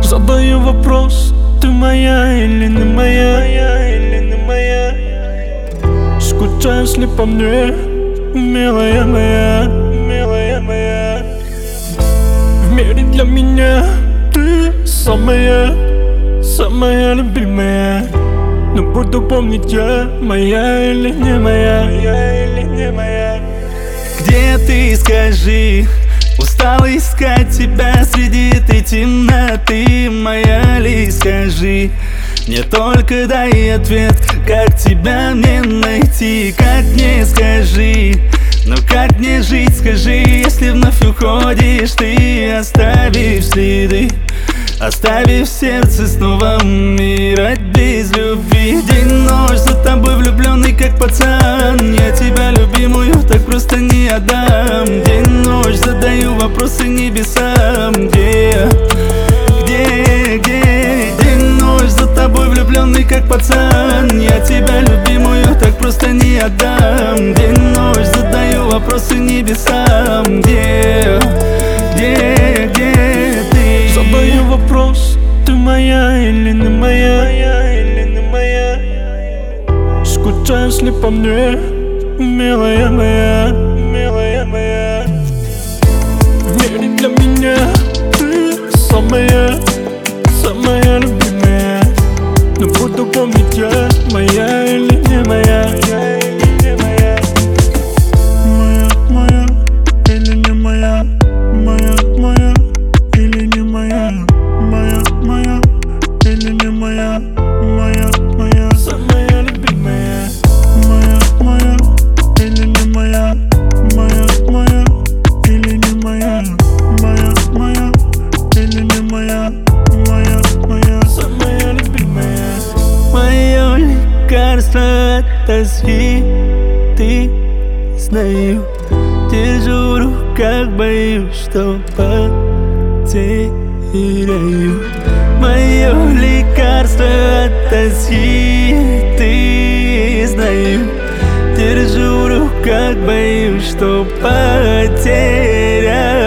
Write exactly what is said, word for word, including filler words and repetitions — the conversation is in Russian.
Задаю вопрос: ты моя или не моя, или не моя? Скучаешь ли по мне, милая моя, милая моя? В мире для меня ты самая, самая любимая. Но буду помнить я, моя или не моя, моя или не моя. Где ты, скажи? Устал искать тебя среди этой темноты. Моя ли, скажи? Мне только дай ответ, как тебя мне найти? Как мне, скажи? Ну как мне жить, скажи, если вновь уходишь ты, оставив следы, оставив в сердце снова умирать без любви. День-ночь за тобой влюбленный, как пацан. Я тебя, любимую, так просто не отдам. День-ночь задаю вопросы небесам. Где, где, где? День-ночь за тобой влюбленный, как пацан. Я тебя, любимую, так просто не отдам. День-ночь задаю вопросы небесам. Где, где, где ты? Задаю вопрос: ты моя или не моя, моя или не моя? Скучаешь ли по мне, милая моя, милая моя? В мире для меня ты самая, самая любимая. Но буду помнить я, моя или не моя, моя или не моя? Моя, моя или не моя? Моя, моя или не моя? Моя, моя или не моя? Моя, моя, самая любимая. Моя, моя или не моя? Моя, моя или не моя? Моя, моя или не моя? Моя, моя, самая любимая. Мое лекарство от тоски, ты, знаю. Держу в руках, боюсь, что потеряю. Мое лекарство от тоски, ты, знаю. Держу в руках, боюсь, что потеряю.